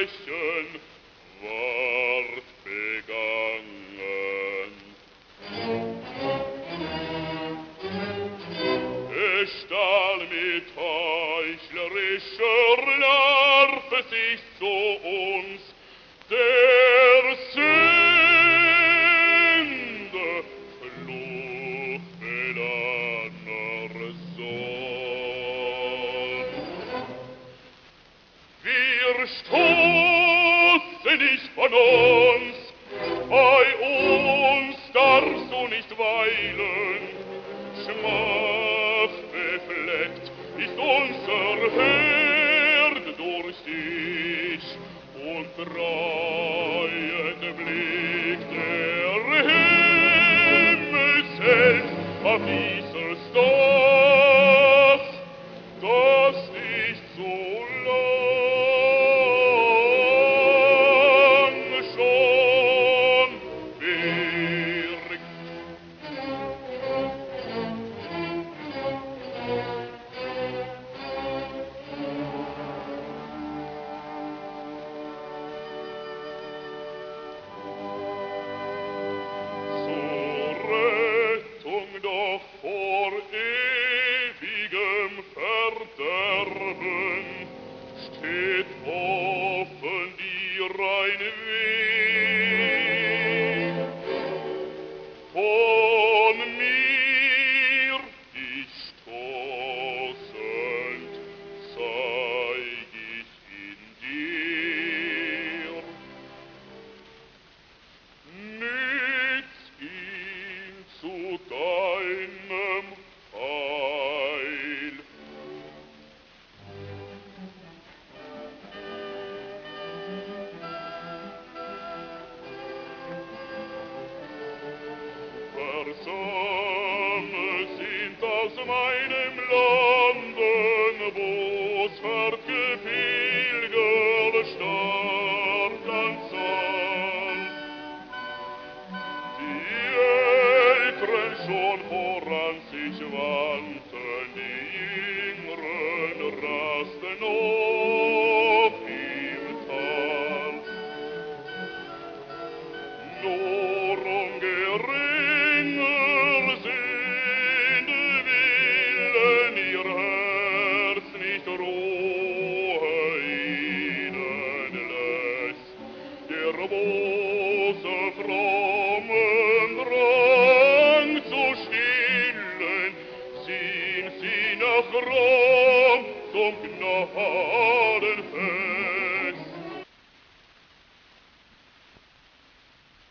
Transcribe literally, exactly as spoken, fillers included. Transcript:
Verbrechen ward begangen. Es stahl mit heuchlerischer Larve sich zu uns der Sünde fluchbeladener Sohn. Wir stoßen nicht von uns, bei uns darfst du nicht weilen. Schmach befleckt ist unser Herd durch dich, und treuend blickt der Himmel selbst auf dieses Dach, das nicht so lang schon birgt. Doch vor ewigem Verderben steht offen dir ein Weg. Von mir dich stoßend zeig ich ihn dir. Nütz ihn zu deinem Heil. Versammelt sind aus meinem Landen, wo's Vergepilger starrt ans Sand. Die Älteren schon voran sich wandten, die Jüngeren rasten auf im Tal. Nur um geringer Sünde willen ihr Herz nicht Ruhe ihnen lässt, der böse frommen Drang zu stillen, sind sie nach Rom zum Gnadenfest.